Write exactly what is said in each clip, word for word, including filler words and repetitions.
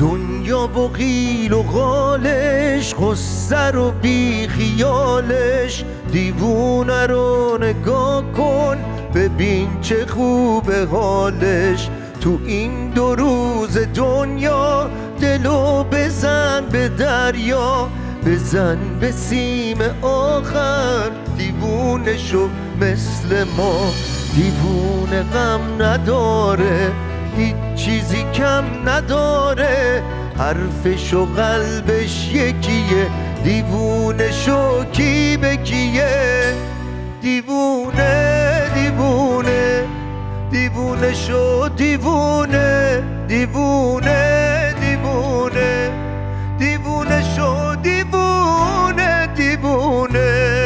دنیا و قیل و قالش، غصه رو بی خیالش. دیوونه رو نگاه کن ببین چه خوبه حالش. تو این دو روز دنیا دلو بزن به دریا، بزن به سیم آخر دیوونه شو مثل ما. دیوونه غم نداره، هیچ چیزی کم نداره، حرفش و قلبش یکیه. دیوونه شو کی به کیه؟ دیوونه دیوونه دیوونه شو دیوونه دیوونه دیوونه دیوونه شو دیوونه دیوونه.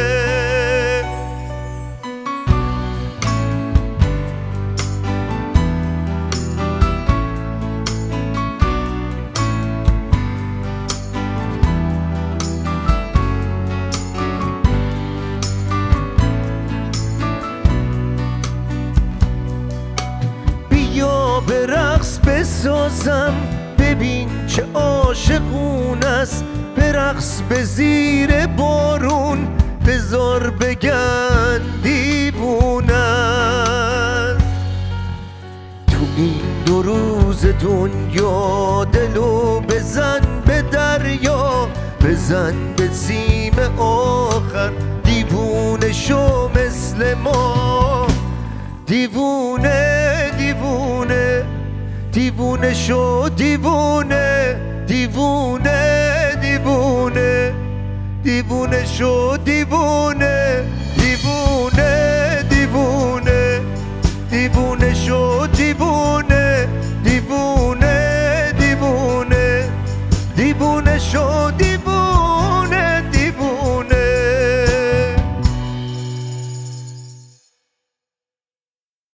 به رقص بسازم ببین چه عاشقون است، به رقص به زیر بارون بذار بگن دیوونه است. تو این دو روز دنیا دلو بزن به دریا، بزن به سیم آخر دیوونه شو مثل ما. دیوونه دیوونه دیوونه شو دیوونه دیوونه دیوونه دیوونه شو دیوونه.